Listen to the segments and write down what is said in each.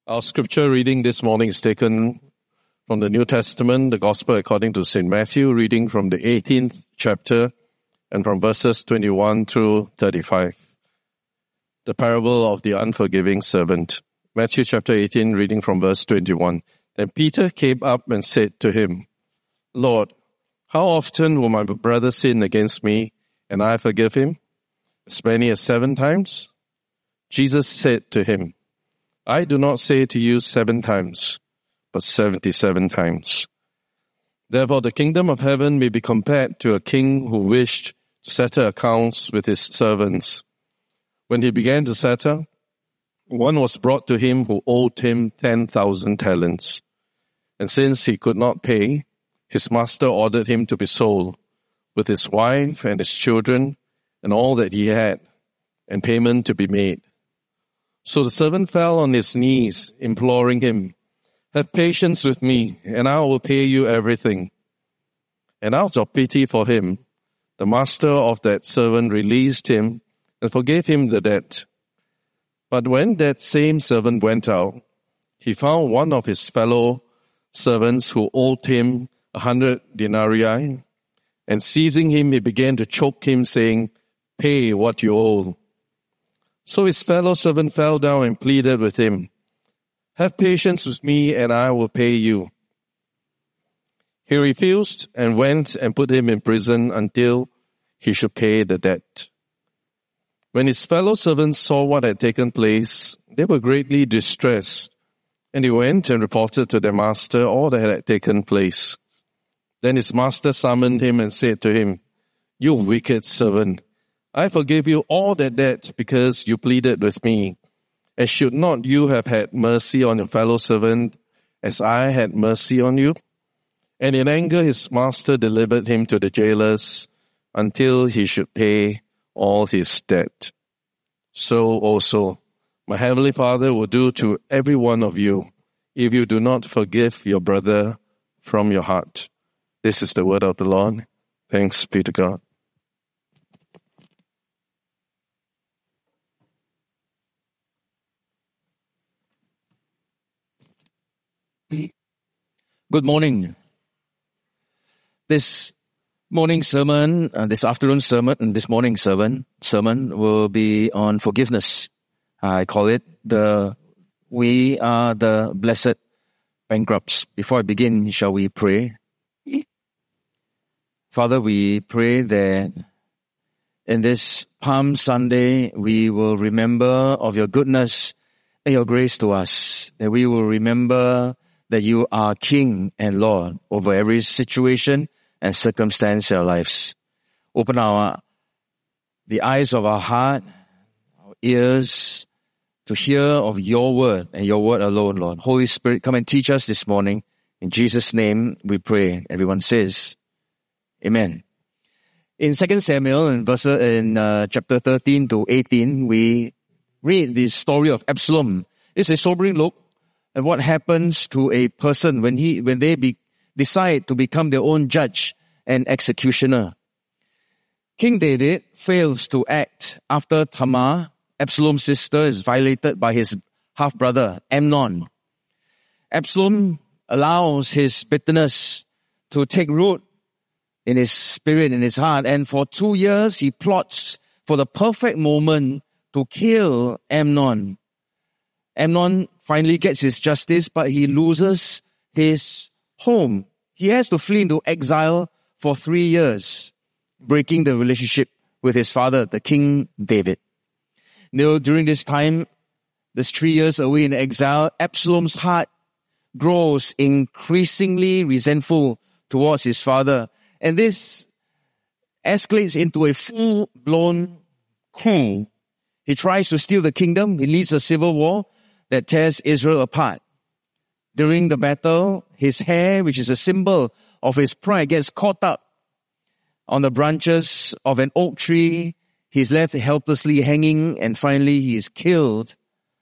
Our scripture reading this morning is taken from the New Testament, the Gospel according to St. Matthew, reading from the 18th chapter and from verses 21 through 35. The parable of the unforgiving servant. Matthew chapter 18, reading from verse 21. Then Peter came up and said to him, Lord, how often will my brother sin against me and I forgive him? As many as 7 times? Jesus said to him, I do not say to you 7 times, but 77 times. Therefore the kingdom of heaven may be compared to a king who wished to settle accounts with his servants. When he began to settle, one was brought to him who owed him 10,000 talents. And since he could not pay, his master ordered him to be sold, with his wife and his children and all that he had, and payment to be made. So the servant fell on his knees, imploring him, Have patience with me, and I will pay you everything. And out of pity for him, the master of that servant released him and forgave him the debt. But when that same servant went out, he found one of his fellow servants who owed him 100 denarii, and seizing him, he began to choke him, saying, Pay what you owe. So his fellow servant fell down and pleaded with him, Have patience with me, and I will pay you. He refused and went and put him in prison until he should pay the debt. When his fellow servants saw what had taken place, they were greatly distressed, and they went and reported to their master all that had taken place. Then his master summoned him and said to him, You wicked servant, I forgave you all that debt because you pleaded with me. And should not you have had mercy on your fellow servant as I had mercy on you? And in anger his master delivered him to the jailers until he should pay all his debt. So also my heavenly Father will do to every one of you if you do not forgive your brother from your heart. This is the word of the Lord. Thanks be to God. Good morning. This morning sermon, this afternoon sermon, and this morning sermon will be on forgiveness. I call it We Are the Blessed Bankrupts. Before I begin, shall we pray? Father, we pray that in this Palm Sunday, we will remember of your goodness and your grace to us, that we will remember that you are King and Lord over every situation and circumstance in our lives. Open the eyes of our heart, our ears, to hear of your word and your word alone, Lord. Holy Spirit, come and teach us this morning. In Jesus' name we pray. Everyone says, Amen. In 2 Samuel, in chapter 13 to 18, we read the story of Absalom. It's a sobering look at what happens to a person when they decide to become their own judge and executioner. King David fails to act after Tamar, Absalom's sister, is violated by his half-brother Amnon. Absalom allows his bitterness to take root in his spirit, in his heart, and for 2 years he plots for the perfect moment to kill Amnon. Amnon finally gets his justice, but he loses his home. He has to flee into exile for 3 years, breaking the relationship with his father, the King David. Now, during this time, this 3 years away in exile, Absalom's heart grows increasingly resentful towards his father. And this escalates into a full-blown coup. He tries to steal the kingdom. He leads a civil war that tears Israel apart. During the battle, his hair, which is a symbol of his pride, gets caught up on the branches of an oak tree. He's left helplessly hanging, and finally he is killed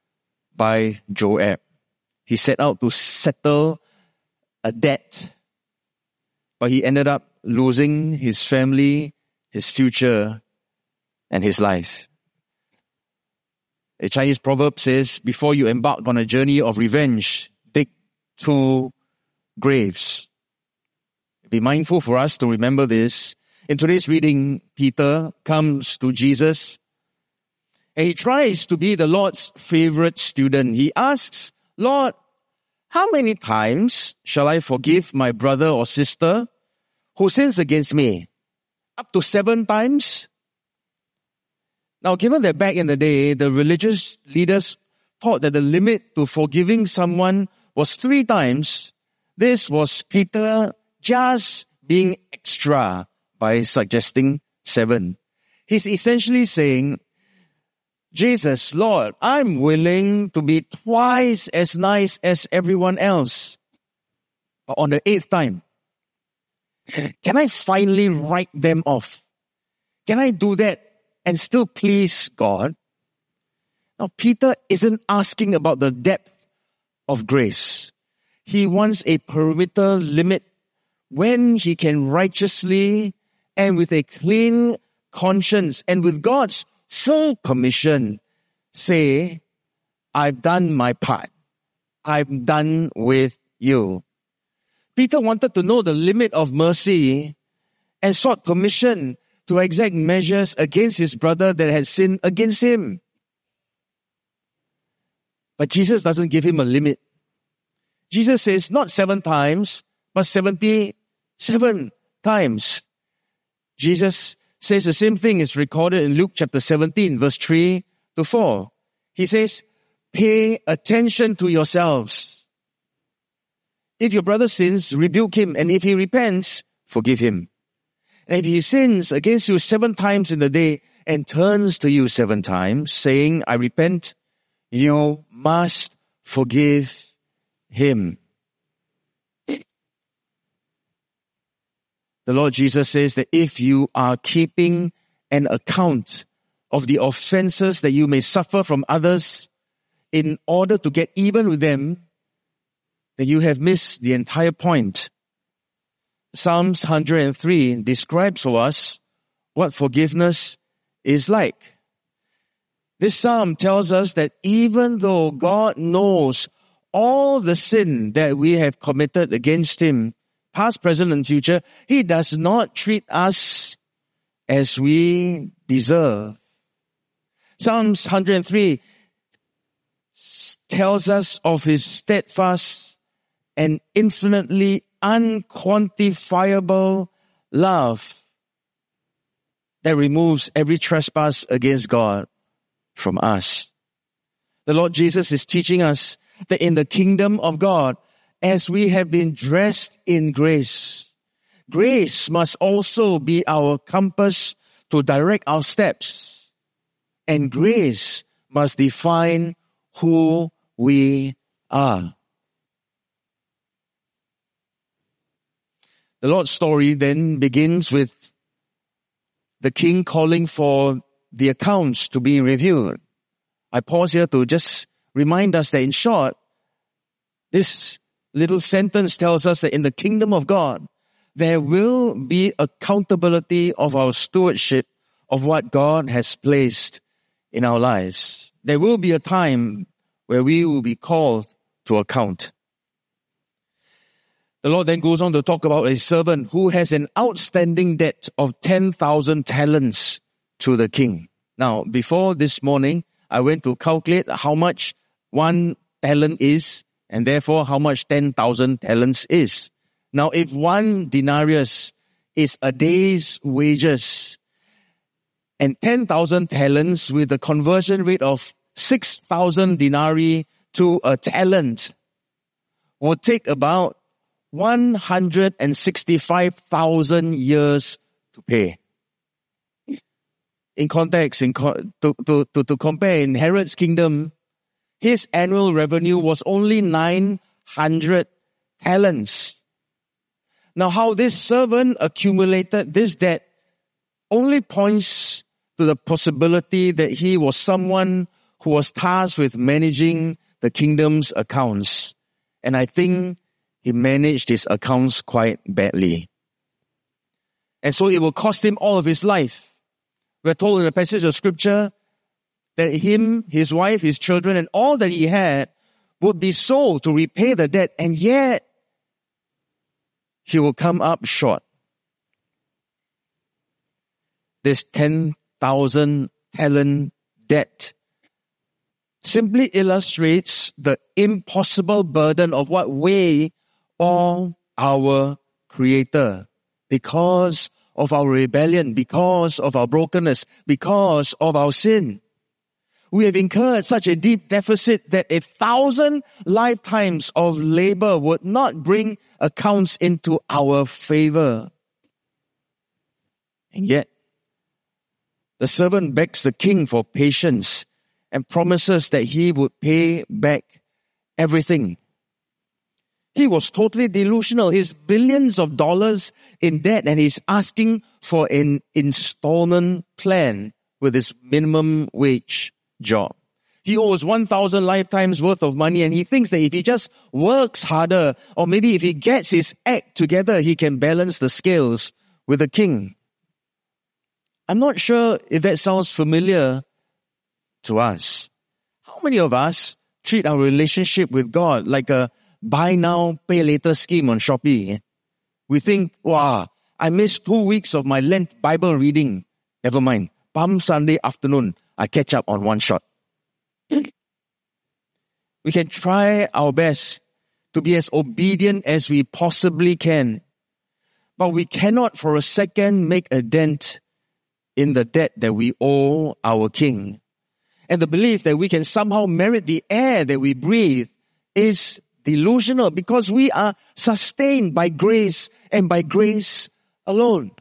by Joab. He set out to settle a debt, but he ended up losing his family, his future, and his life. A Chinese proverb says, before you embark on a journey of revenge, dig 2 graves. Be mindful for us to remember this. In today's reading, Peter comes to Jesus and he tries to be the Lord's favorite student. He asks, Lord, how many times shall I forgive my brother or sister who sins against me? Up to 7 times? Now, given that back in the day, the religious leaders thought that the limit to forgiving someone was 3 times, this was Peter just being extra by suggesting 7. He's essentially saying, Jesus, Lord, I'm willing to be twice as nice as everyone else. But on the 8th time, can I finally write them off? Can I do that and still please God? Now, Peter isn't asking about the depth of grace. He wants a perimeter limit when he can righteously and with a clean conscience and with God's full permission say, I've done my part. I'm done with you. Peter wanted to know the limit of mercy and sought permission to exact measures against his brother that had sinned against him. But Jesus doesn't give him a limit. Jesus says not 7 times, but 77 times. Jesus says the same thing is recorded in Luke chapter 17, verse 3 to 4. He says, pay attention to yourselves. If your brother sins, rebuke him, and if he repents, forgive him. And if he sins against you 7 times in the day and turns to you 7 times, saying, I repent, you must forgive him. The Lord Jesus says that if you are keeping an account of the offenses that you may suffer from others in order to get even with them, then you have missed the entire point. Psalms 103 describes for us what forgiveness is like. This psalm tells us that even though God knows all the sin that we have committed against Him, past, present, and future, He does not treat us as we deserve. Psalms 103 tells us of His steadfast and infinitely unquantifiable love that removes every trespass against God from us. The Lord Jesus is teaching us that in the kingdom of God, as we have been dressed in grace, grace must also be our compass to direct our steps. And grace must define who we are. The Lord's story then begins with the king calling for the accounts to be reviewed. I pause here to just remind us that in short, this little sentence tells us that in the kingdom of God, there will be accountability of our stewardship of what God has placed in our lives. There will be a time where we will be called to account. The Lord then goes on to talk about a servant who has an outstanding debt of 10,000 talents to the king. Now, before this morning, I went to calculate how much 1 talent is, and therefore how much 10,000 talents is. Now, if 1 denarius is a day's wages, and 10,000 talents with the conversion rate of 6,000 denarii to a talent would take about 165,000 years to pay. In context, to compare, in Herod's kingdom, his annual revenue was only 900 talents. Now, how this servant accumulated this debt only points to the possibility that he was someone who was tasked with managing the kingdom's accounts. And I think he managed his accounts quite badly. And so it will cost him all of his life. We're told in a passage of scripture that him, his wife, his children, and all that he had would be sold to repay the debt, and yet he will come up short. This 10,000 talent debt simply illustrates the impossible burden of what weigh on our Creator because of our rebellion, because of our brokenness, because of our sin. We have incurred such a deep deficit that 1,000 lifetimes of labor would not bring accounts into our favor. And yet, the servant begs the king for patience and promises that he would pay back everything. He was totally delusional. He's billions of dollars in debt, and he's asking for an installment plan with his minimum wage job. He owes 1,000 lifetimes worth of money, and he thinks that if he just works harder, or maybe if he gets his act together, he can balance the scales with the king. I'm not sure if that sounds familiar to us. How many of us treat our relationship with God like a buy now, pay later scheme on Shopee? We think, wow, I missed 2 weeks of my Lent Bible reading. Never mind. Palm Sunday afternoon, I catch up on one shot. We can try our best to be as obedient as we possibly can, but we cannot for a second make a dent in the debt that we owe our King. And the belief that we can somehow merit the air that we breathe is delusional, because we are sustained by grace and by grace alone.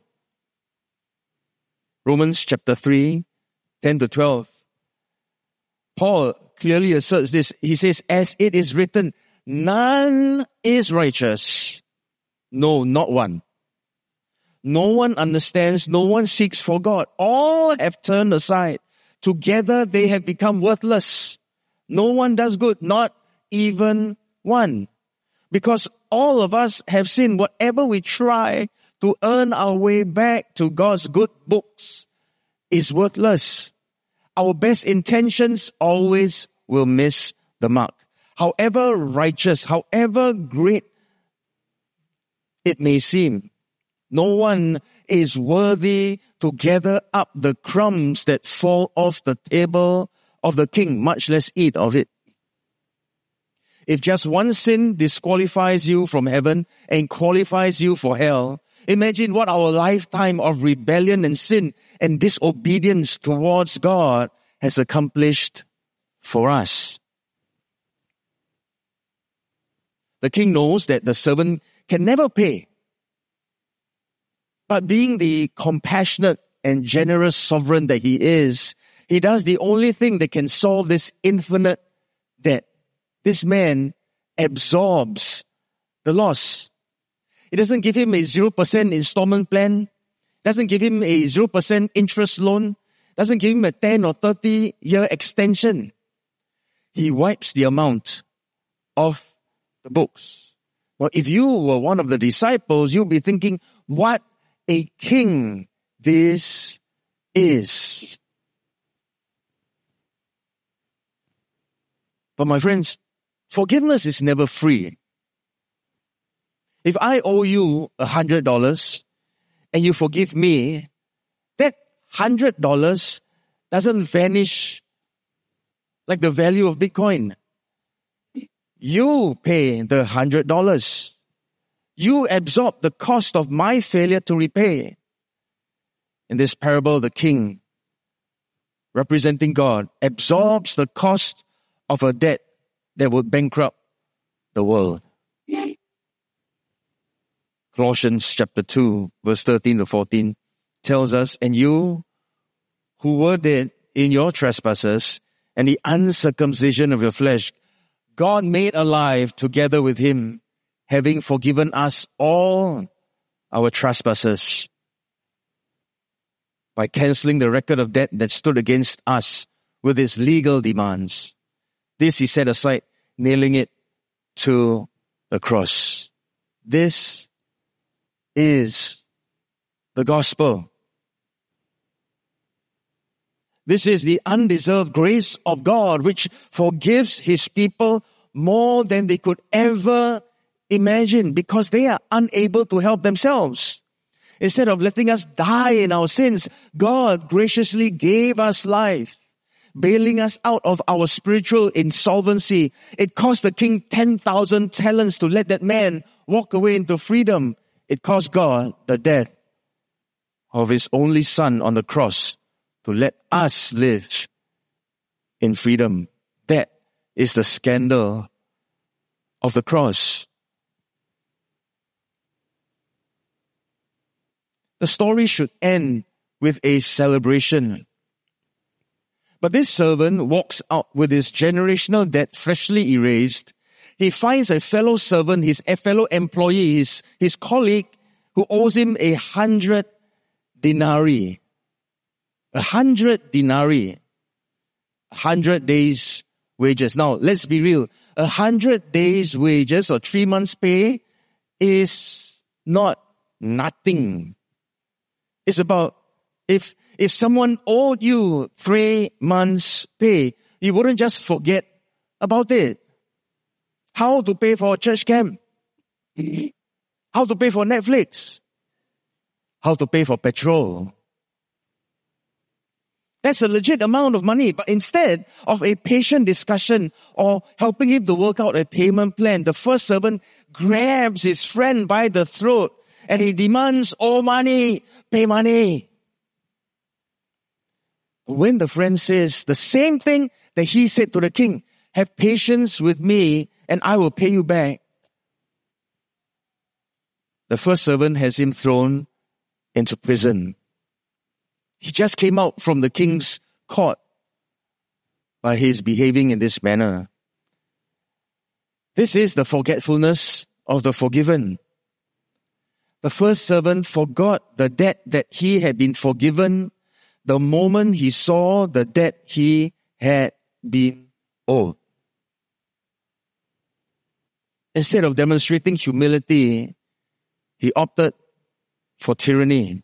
Romans chapter 3, 10 to 12. Paul clearly asserts this. He says, as it is written, none is righteous. No, not one. No one understands, no one seeks for God. All have turned aside. Together they have become worthless. No one does good, not even one. Because all of us have sinned. Whatever we try to earn our way back to God's good books is worthless. Our best intentions always will miss the mark. However righteous, however great it may seem, no one is worthy to gather up the crumbs that fall off the table of the king, much less eat of it. If just one sin disqualifies you from heaven and qualifies you for hell, imagine what our lifetime of rebellion and sin and disobedience towards God has accomplished for us. The king knows that the servant can never pay. But being the compassionate and generous sovereign that he is, he does the only thing that can solve this infinite debt. This man absorbs the loss. It doesn't give him a 0% installment plan. Doesn't give him a 0% interest loan. Doesn't give him a 10 or 30 year extension. He wipes the amount off the books. Well, if you were one of the disciples, you'll be thinking, what a king this is. But my friends, forgiveness is never free. If I owe you $100 and you forgive me, that $100 doesn't vanish like the value of Bitcoin. You pay the $100. You absorb the cost of my failure to repay. In this parable, the king, representing God, absorbs the cost of a debt that would bankrupt the world. Colossians chapter 2, verse 13 to 14 tells us, and you who were dead in your trespasses and the uncircumcision of your flesh, God made alive together with him, having forgiven us all our trespasses by cancelling the record of debt that stood against us with its legal demands. This he set aside, nailing it to the cross. This is the gospel. This is the undeserved grace of God, which forgives His people more than they could ever imagine, because they are unable to help themselves. Instead of letting us die in our sins, God graciously gave us life, bailing us out of our spiritual insolvency. It cost the king 10,000 talents to let that man walk away into freedom. It cost God the death of His only Son on the cross to let us live in freedom. That is the scandal of the cross. The story should end with a celebration. But this servant walks out with his generational debt freshly erased. He finds a fellow servant, a fellow employee, his colleague, who owes him 100 denarii. 100 denarii. 100 days wages. Now, let's be real. 100 days wages or 3 months pay is not nothing. It's about, if someone owed you 3 months pay, you wouldn't just forget about it. How to pay for a church camp? How to pay for Netflix? How to pay for petrol? That's a legit amount of money. But instead of a patient discussion or helping him to work out a payment plan, the first servant grabs his friend by the throat and he demands, "Oh, money, pay money." When the friend says the same thing that he said to the king, "Have patience with me and I will pay you back," the first servant has him thrown into prison. He just came out from the king's court by his behaving in this manner. This is the forgetfulness of the forgiven. The first servant forgot the debt that he had been forgiven the moment he saw the debt he had been owed. Instead of demonstrating humility, he opted for tyranny.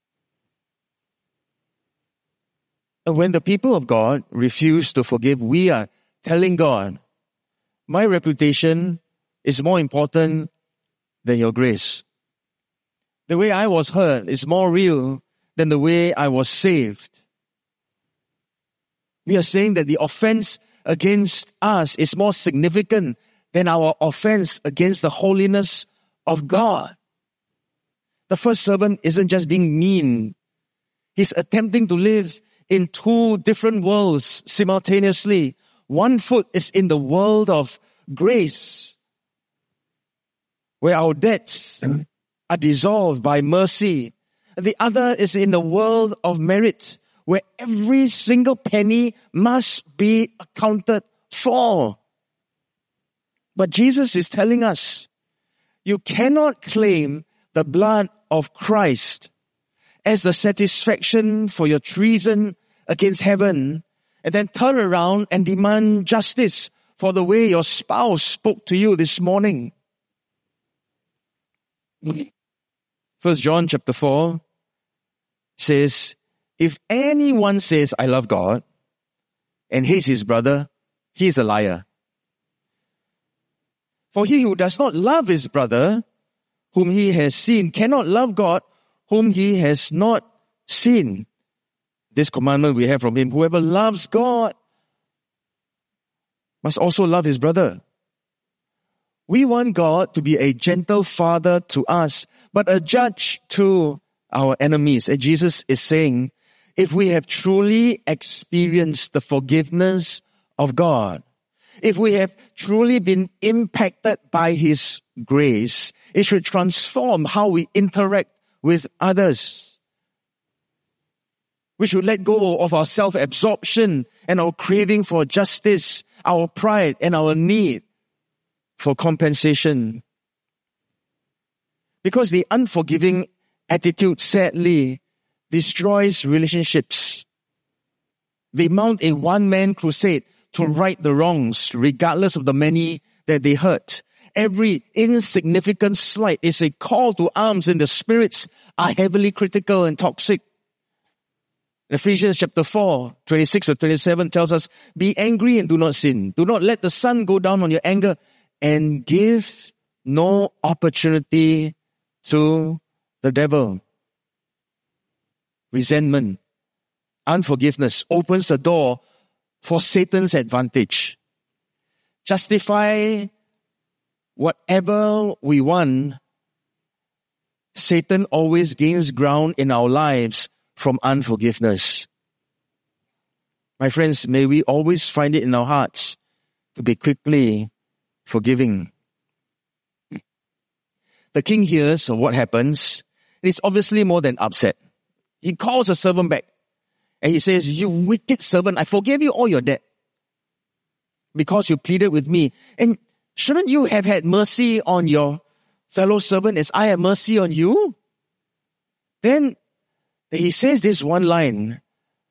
And when the people of God refuse to forgive, we are telling God, "My reputation is more important than your grace. The way I was hurt is more real than the way I was saved." We are saying that the offense against us is more significant than our offense against the holiness of God. The first servant isn't just being mean. He's attempting to live in 2 different worlds simultaneously. One foot is in the world of grace, where our debts are dissolved by mercy. The other is in the world of merit, where every single penny must be accounted for. But Jesus is telling us, you cannot claim the blood of Christ as the satisfaction for your treason against heaven, and then turn around and demand justice for the way your spouse spoke to you this morning. 1 John chapter 4 says, if anyone says, "I love God," and hates his brother, he is a liar. For he who does not love his brother, whom he has seen, cannot love God, whom he has not seen. This commandment we have from him: whoever loves God must also love his brother. We want God to be a gentle father to us, but a judge to our enemies. And Jesus is saying, if we have truly experienced the forgiveness of God, if we have truly been impacted by His grace, it should transform how we interact with others. We should let go of our self-absorption and our craving for justice, our pride and our need for compensation. Because the unforgiving attitude, sadly, destroys relationships. They mount a one-man crusade to right the wrongs, regardless of the many that they hurt. Every insignificant slight is a call to arms, and the spirits are heavily critical and toxic. Ephesians chapter 4, 26 to 27 tells us, be angry and do not sin. Do not let the sun go down on your anger, and give no opportunity to the devil. Resentment, unforgiveness opens the door for Satan's advantage. Justify whatever we want, Satan always gains ground in our lives from unforgiveness. My friends, may we always find it in our hearts to be quickly forgiving. The king hears of what happens, and he's obviously more than upset. He calls the servant back, and he says, you wicked servant, I forgave you all your debt because you pleaded with me. And shouldn't you have had mercy on your fellow servant as I have mercy on you? Then he says this one line,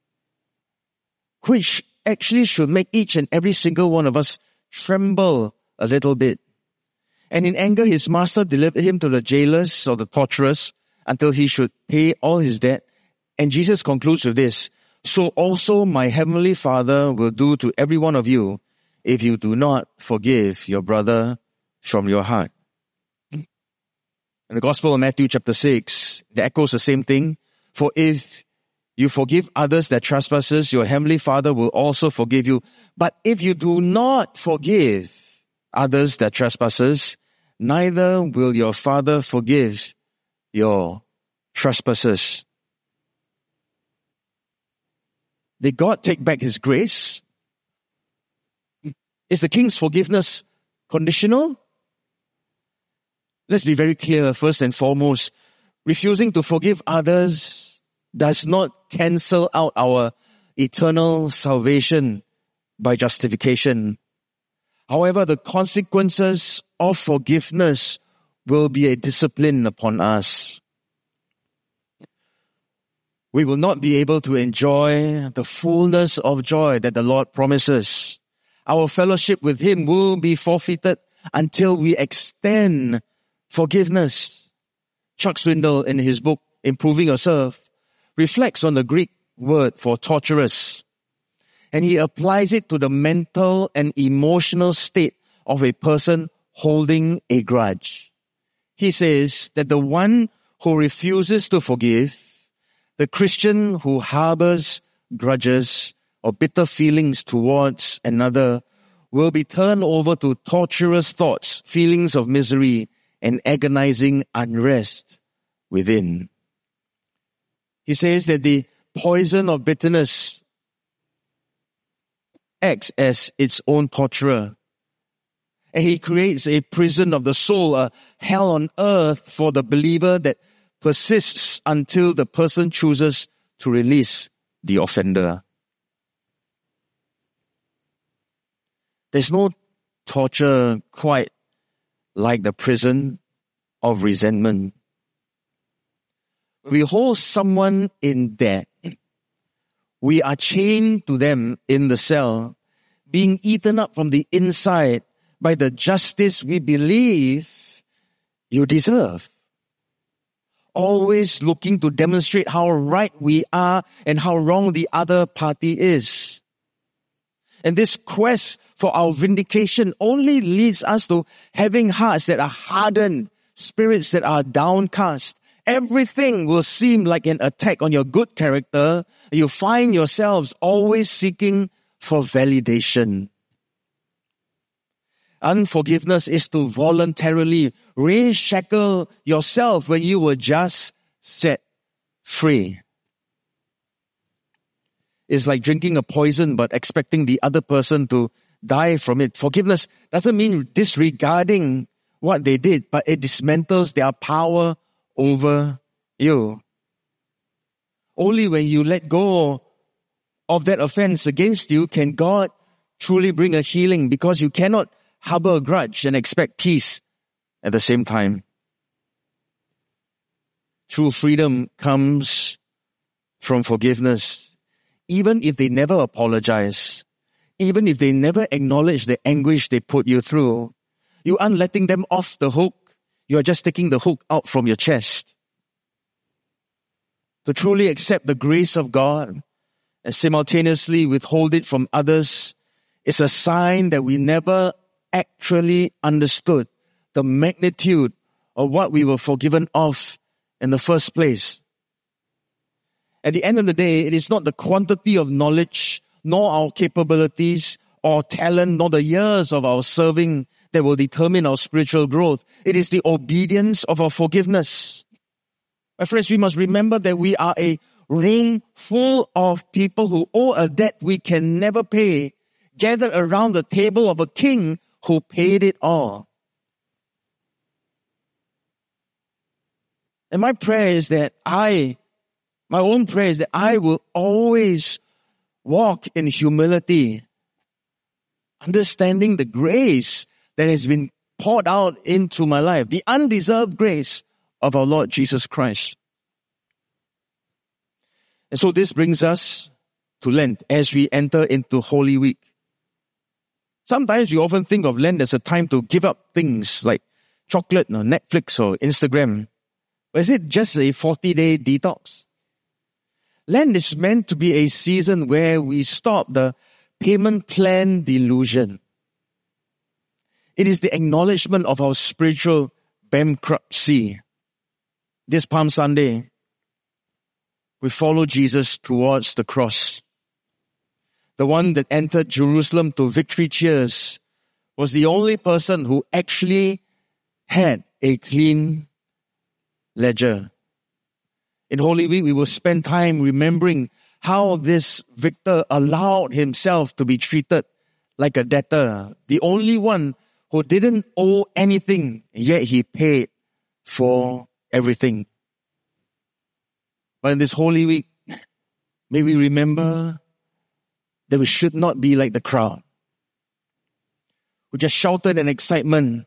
which actually should make each and every single one of us tremble a little bit. And in anger, his master delivered him to the jailers or the torturers until he should pay all his debt. And Jesus concludes with this, so also my heavenly Father will do to every one of you if you do not forgive your brother from your heart. In the Gospel of Matthew chapter 6, it echoes the same thing. For if you forgive others their trespasses, your heavenly Father will also forgive you. But if you do not forgive others their trespasses, neither will your Father forgive your trespasses. Did God take back his grace? Is the king's forgiveness conditional? Let's be very clear, first and foremost, refusing to forgive others does not cancel out our eternal salvation by justification. However, the consequences of forgiveness will be a discipline upon us. We will not be able to enjoy the fullness of joy that the Lord promises. Our fellowship with him will be forfeited until we extend forgiveness. Chuck Swindoll, in his book, Improving Yourself, reflects on the Greek word for torturous. And he applies it to the mental and emotional state of a person holding a grudge. He says that the one who refuses to forgive, the Christian who harbors grudges or bitter feelings towards another, will be turned over to torturous thoughts, feelings of misery, and agonizing unrest within. He says that the poison of bitterness acts as its own torturer. And he creates a prison of the soul, a hell on earth for the believer that persists until the person chooses to release the offender. There's no torture quite like the prison of resentment. We hold someone in debt. We are chained to them in the cell, being eaten up from the inside by the justice we believe you deserve. Always looking to demonstrate how right we are and how wrong the other party is. And this quest for our vindication only leads us to having hearts that are hardened, spirits that are downcast. Everything will seem like an attack on your good character. You find yourselves always seeking for validation. Unforgiveness is to voluntarily reshackle yourself when you were just set free. It's like drinking a poison but expecting the other person to die from it. Forgiveness doesn't mean disregarding what they did, but it dismantles their power over you. Only when you let go of that offense against you can God truly bring a healing, because you cannot harbor a grudge and expect peace at the same time. True freedom comes from forgiveness. Even if they never apologize, even if they never acknowledge the anguish they put you through, you aren't letting them off the hook. You are just taking the hook out from your chest. To truly accept the grace of God, and simultaneously withhold it from others is a sign that we never actually understood the magnitude of what we were forgiven of in the first place. At the end of the day, it is not the quantity of knowledge, nor our capabilities or talent, nor the years of our serving that will determine our spiritual growth. It is the obedience of our forgiveness. My friends, we must remember that we are a room full of people who owe a debt we can never pay, gathered around the table of a king who paid it all. And my prayer is that my own prayer is that I will always walk in humility, understanding the grace that has been poured out into my life, the undeserved grace of our Lord Jesus Christ. And so this brings us to Lent as we enter into Holy Week. Sometimes we often think of Lent as a time to give up things like chocolate or Netflix or Instagram. But is it just a 40-day detox? Lent is meant to be a season where we stop the payment plan delusion. It is the acknowledgement of our spiritual bankruptcy. This Palm Sunday, we follow Jesus towards the cross. The one that entered Jerusalem to victory cheers was the only person who actually had a clean ledger. In Holy Week, we will spend time remembering how this victor allowed himself to be treated like a debtor, the only one who didn't owe anything, yet he paid for everything. But in this Holy Week, may we remember that we should not be like the crowd who just shouted in excitement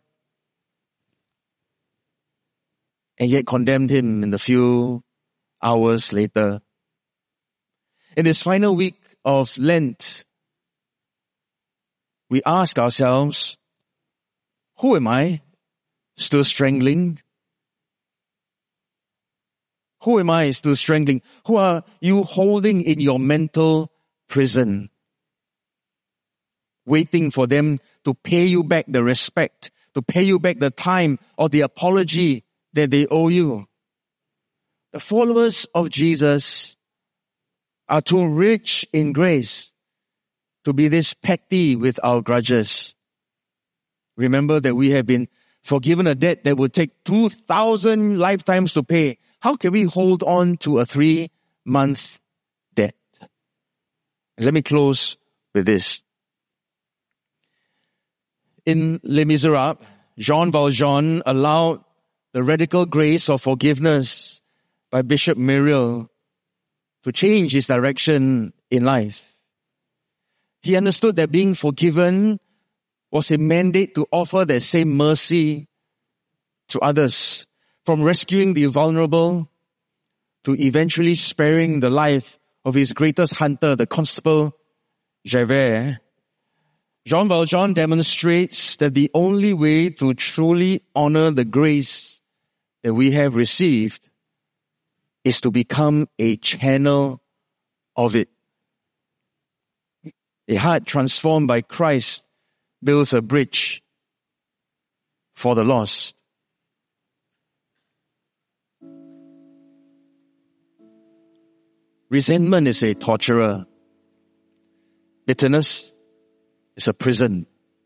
and yet condemned him in the few hours later. In this final week of Lent, we ask ourselves, who am I still strangling? Who am I still strangling? Who are you holding in your mental prison? Waiting for them to pay you back the respect, to pay you back the time or the apology that they owe you. The followers of Jesus are too rich in grace to be this petty with our grudges. Remember that we have been forgiven a debt that would take 2,000 lifetimes to pay. How can we hold on to a 3-month debt? Let me close with this. In Les Miserables, Jean Valjean allowed the radical grace of forgiveness by Bishop Myriel to change his direction in life. He understood that being forgiven was a mandate to offer that same mercy to others, from rescuing the vulnerable to eventually sparing the life of his greatest hunter, the Constable Javert. Jean Valjean demonstrates that the only way to truly honor the grace that we have received is to become a channel of it. A heart transformed by Christ builds a bridge for the lost. Resentment is a torturer. Bitterness is a prison.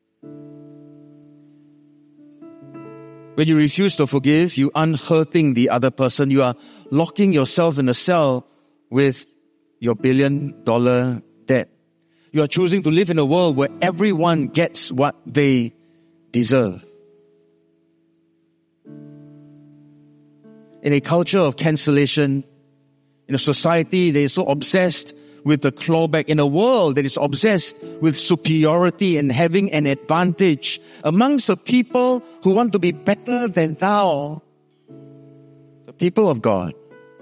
When you refuse to forgive, you aren't hurting the other person. You are locking yourself in a cell with your billion-dollar debt. You are choosing to live in a world where everyone gets what they deserve. In a culture of cancellation, in a society that is so obsessed with the clawback, in a world that is obsessed with superiority and having an advantage, amongst the people who want to be better than thou, the people of God,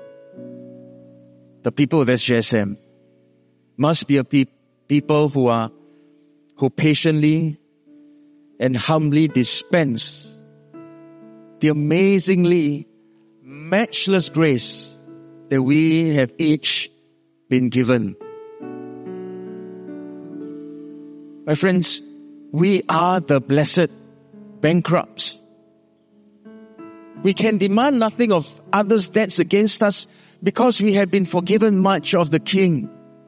the people of SJSM, must be a people who patiently and humbly dispense the amazingly matchless grace that we have each been given. My friends, we are the blessed bankrupts. We can demand nothing of others' debts against us because we have been forgiven much of the King.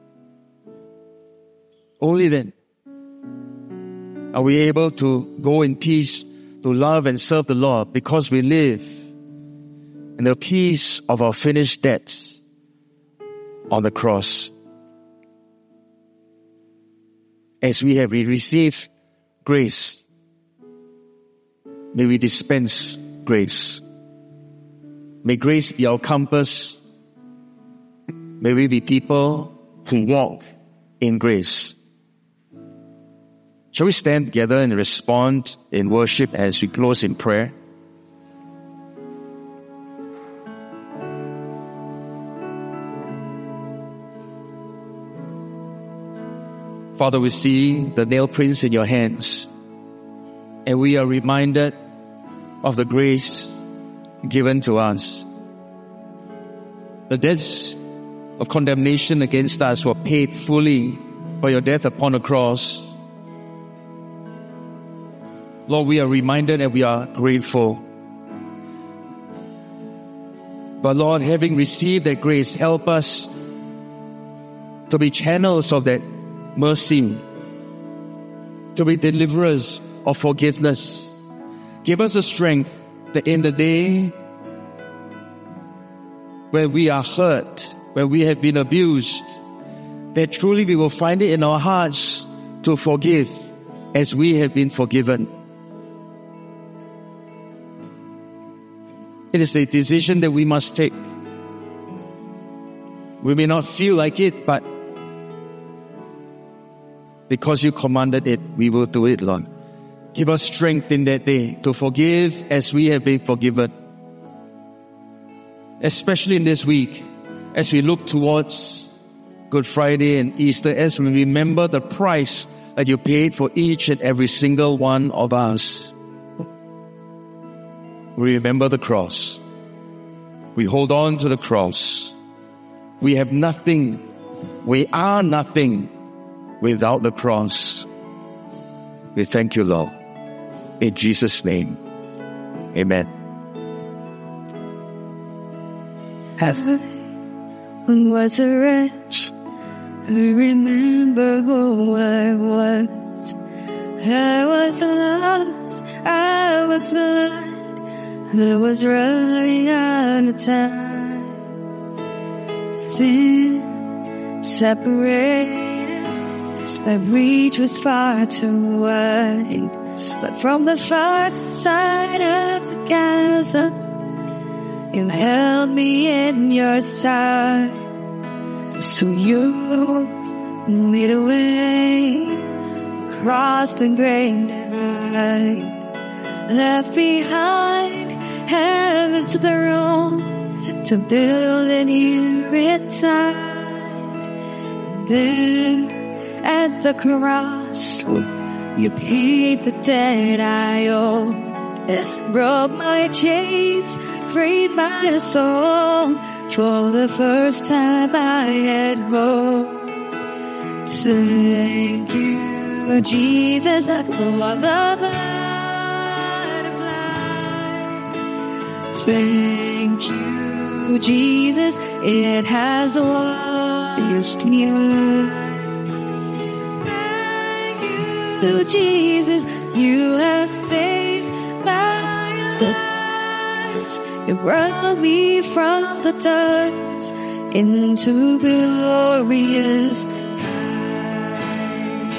Only then are we able to go in peace to love and serve the Lord, because we live in the peace of our finished debts on the cross. As we have received grace, may we dispense grace. May grace be our compass. May we be people who walk in grace. Shall we stand together and respond in worship as we close in prayer? Father, we see the nail prints in your hands, and we are reminded of the grace given to us. The debts of condemnation against us were paid fully by your death upon the cross. Lord, we are reminded and we are grateful. But Lord, having received that grace, help us to be channels of that mercy, to be deliverers of forgiveness. Give us the strength that in the day when we are hurt, when we have been abused, that truly we will find it in our hearts to forgive as we have been forgiven. It is a decision that we must take. We may not feel like it, but because you commanded it, we will do it, Lord. Give us strength in that day to forgive as we have been forgiven. Especially in this week, as we look towards Good Friday and Easter, as we remember the price that you paid for each and every single one of us. We remember the cross. We hold on to the cross. We have nothing. We are nothing without the cross. We thank you, Lord. In Jesus' name, amen. When was a wretch, I remember who I was. I was lost, I was blind, I was running out of time. Sin separated, my reach was far too wide. But from the far side of the chasm, you held me in your side. So you lead the way across the great divide. Left behind heaven's throne to build a new inside. There at the cross, you paid the debt I owed. Broke my chains, freed my soul. For the first time I had hope. Thank you, Jesus, for the blood of life. Thank you, Jesus, it has washed me white. Thank you, Jesus, you have saved my life. You brought me from the dark into glorious light.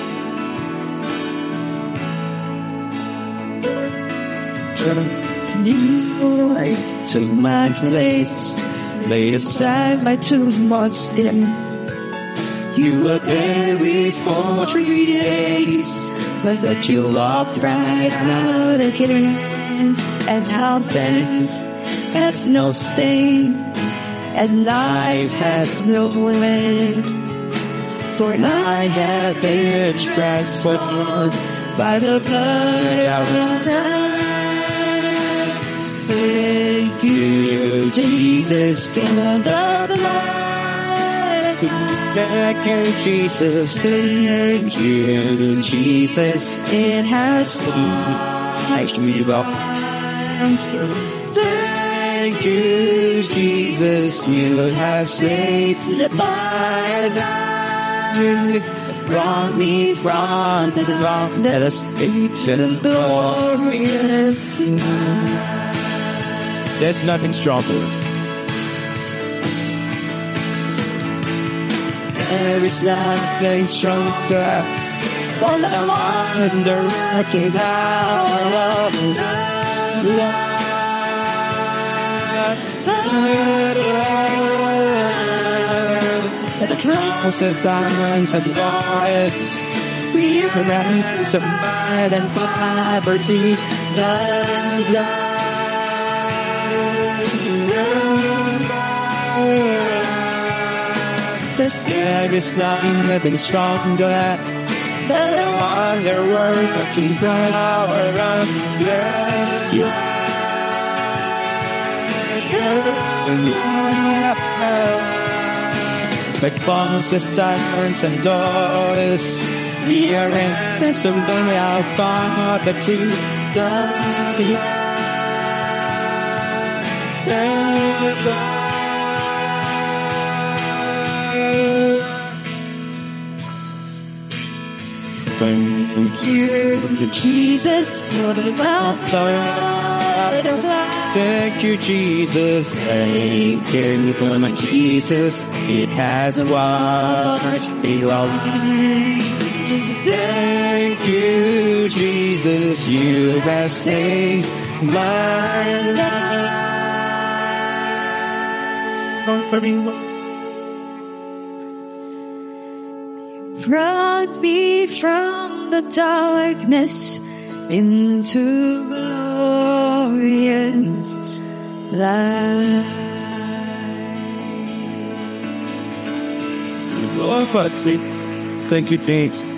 You took my place, laid aside my tomb of sin. You were buried for 3 days, but that you walked right out again. And now death has no stain, and life has no end. For I have been transformed by the blood of the Lamb. Thank you, Jesus, for the blood of Thank you, Jesus. Thank you, Jesus. It has washed me Thank you, Jesus. You have saved my life. Brought me from the devastation and glorious. There's nothing stronger. There is nothing stronger. All I wonder, I can out the troubles and silence and noise. We rise to mind and poverty. There is nothing stronger than the wonder working power of you. But falls the silence and doors. We are innocent of our Father to God. Thank you, Jesus, for the wealth. Thank you, Jesus. Thank you for my Jesus. It has washed me away. Thank you, Jesus. You have saved my life. Brought me from the darkness into glorious light. Thank you, Jesus.